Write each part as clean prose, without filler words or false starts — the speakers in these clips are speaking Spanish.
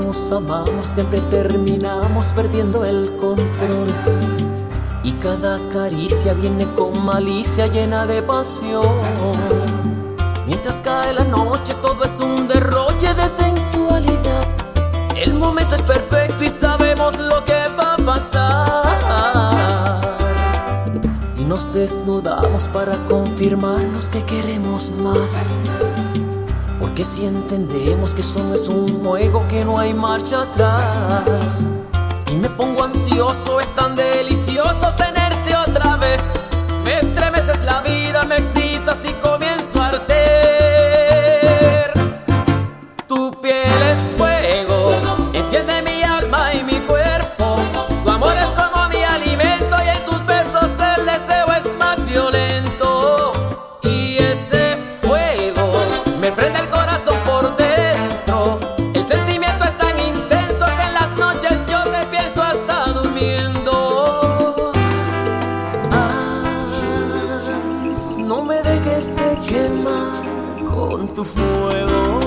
nos amamos siempre terminamos perdiendo el control. Y cada caricia viene con malicia llena de pasión. Mientras cae la noche todo es un derroche de sensualidad. El momento es perfecto y sabemos lo que va a pasar. Y nos desnudamos para confirmarnos que queremos más. Porque si entendemos que eso no es un juego, que no hay marcha atrás. Y me pongo ansioso, es tan delicioso tenerte otra vez. Me estremeces la vida, me excitas y comienzo a arder. Tu piel es fuego, enciende mi alma y mi cuerpo. Tu amor es como mi alimento y en tus besos el deseo es más violento. Y ese fuego me prende el corazón por dentro. El sentimiento es tan intenso que en las noches yo te pienso hasta durmiendo. No me dejes de quemar con tu fuego.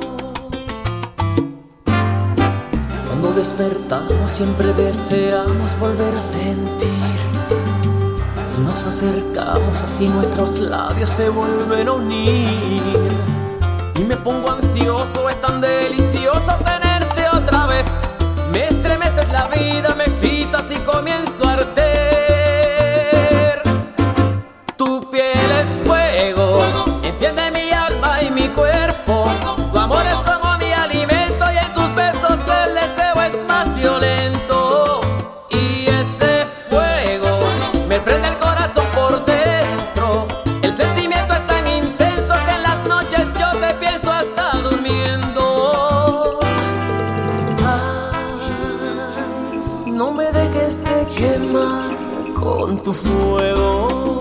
Cuando despertamos siempre deseamos volver a sentir. Y nos acercamos así nuestros labios se vuelven a unir. Y me pongo ansioso, es tan delicioso tenerte otra vez. Me estremeces la vida, me excitas y comienzo a arder. Tu piel es fuego, enciende mi alma y mi cuerpo. Tu amor es como mi alimento y en tus besos el deseo es más violento. Y ese fuego me prende el corazón por dentro. El sentimiento es tan intenso que en las noches yo te pienso hasta durmiendo. No me dejes de quemar con tu fuego.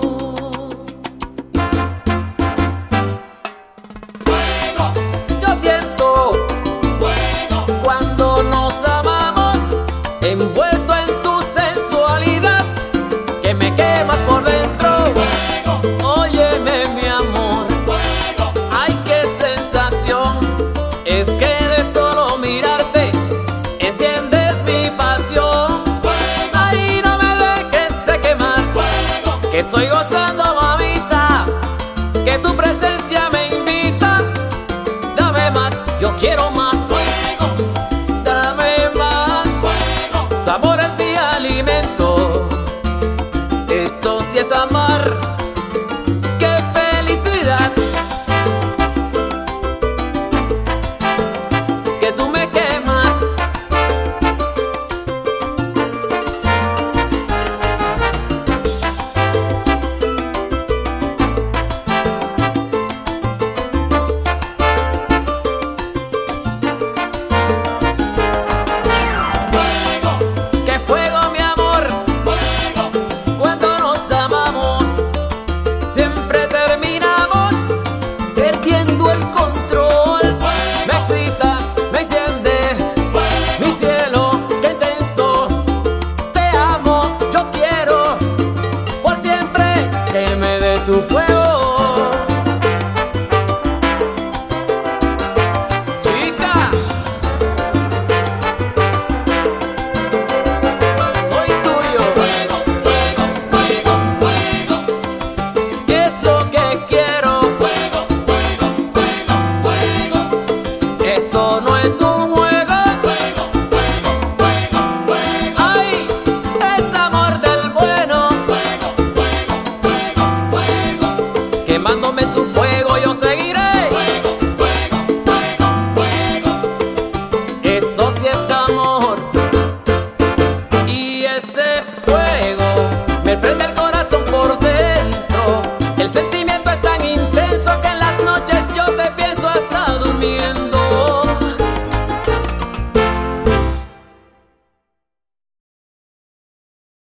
Yo siento cuando nos amamos, envuelto en tu sensualidad, que me quemas por dentro. Óyeme mi amor, ay qué sensación. Es que de solo mirarte enciendes mi pasión. Ay, no me dejes de quemar, que estoy gozando, mamita, que tu presencia me invita. Dame más, yo quiero más. Dame más. Tu amor es mi alimento. Esto sí es amar. ¡Qué felicidad! Que tú me quemas. ¡Qué fuego, mi amor! Cuando nos amamos siempre terminamos perdiendo el control. Me excitas, me enciendes, mi cielo, qué intenso. Te amo, yo quiero por siempre que me des su fuego.